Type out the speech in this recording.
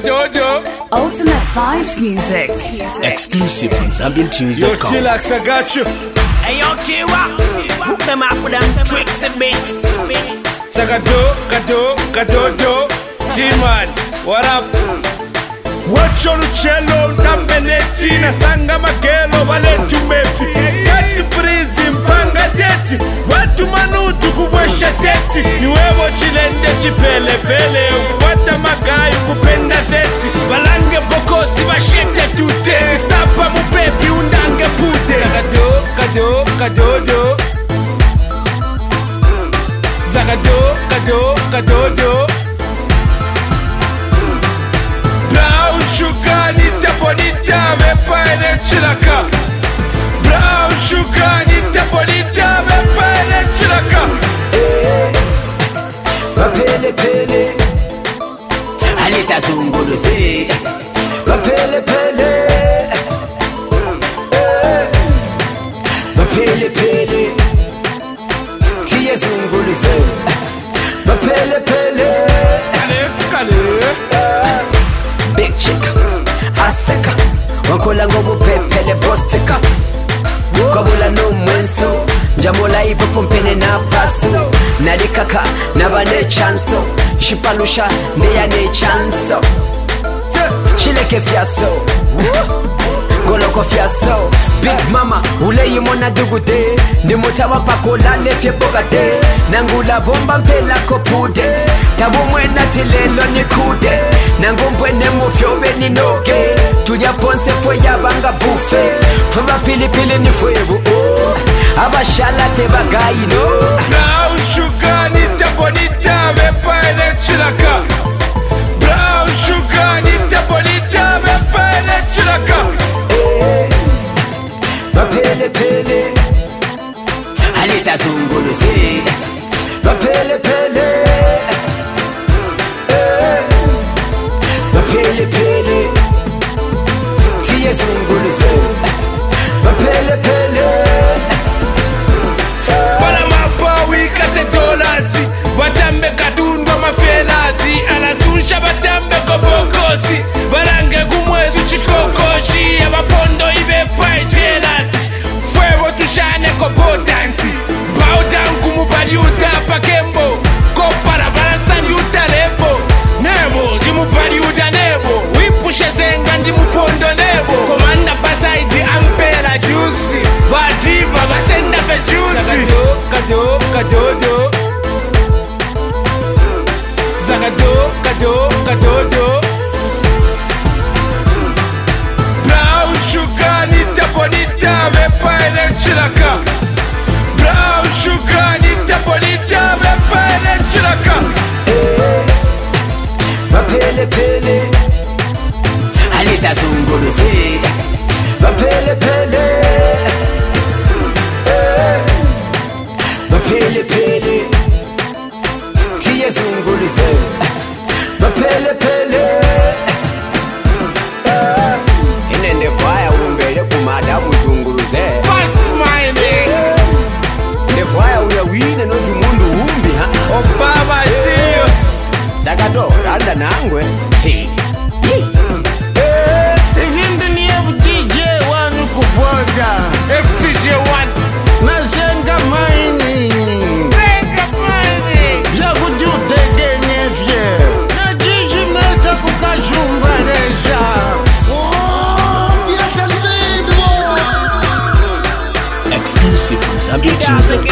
Kadodo. Ultimate Vibes Music. Exclusive from ZambianTunes.com. Yo, chillax, I got you. Hey, yo, Kiwa. Hook them up with them tricks and bits. Sagado, Kadodo. G-Man, what up? Wacho luchelo, mtambeneti na sanga magelo, wale tumefi skati frizi, mpanga deti, watu manutu kubwesha deti. Ni wewo chilende chipele pele, ukwata magayu kupenda deti. Walange bokosi, washekte tute, sapa mupepi undange pute. Sagado, Kadodo. Sagado, Kadodo. Brown sugar nita bonita vepa ene chilaka. Brown sugar nita bonita vepa ene chilaka. Mapele pele Alita zungulu zi Mapele pele Mapele pele Tiye zungulu zi Mapele pele Kale Big chick Azteca Wankola ngobu pepele bostika Kwabula no mwenso Njamula ipo pompene na paso Nalikaka nabane chanso Shipalusha ndeya ne chanso Shileke fiaso Goloko fiaso Big mama ule yimona dugude Ndimuta wapakola nefye bogade Nangula bomba mpela kopude Tabu mwena tilelo nikude Nangumbwene mufyobe ninoge Tuya ponse fwe yabanga bufe Fwa pilipili ni fwebu Abashala te bagayi no Brown sugar nita bonita vepa ene chilaka. Brown sugar nita bonita vepa ene chilaka. Mapele pele Alita zungulu zi Mapele pele Mapele pele Tiye zungulu zi Mapele pele Bala mapa wikate dolazi. Batambe kadundo mafelazi. Anasunsha batambe kobokosi. Balange kumwezu chikokoshi. Abapondo ibepa ejelasi. Fuego tushane kobotansi. Bow down kumubali uta pakembo. Kopara balasani uta lebo. Nebo, jimubali uta nebo. Wipushe zenga ndimupondo nebo. Komanda basaidi ampera juicy. Badiva basenda fe juicy. Kadodo. Kadodo. Brown sugar nita bonita vepa ene chilaka. Brown sugar nita bonita vepa ene chilaka. Mapele pele Alita zungulu zi Mapele pele Mapele pele Tiye zungulu zi Mapele pele Inende faya umbele kumadamu zungulu zi What's my name? Inde faya uya wine no jumundu umbi ha Obama, I see you. Sagado, randa nangwe Hey Hindi ni FTJ wanu kuboda FTJ1. Nasenga maini Vya kujute genyefye Na jiji meka kukajumba nesha Exclusive from ZambianTunes.com.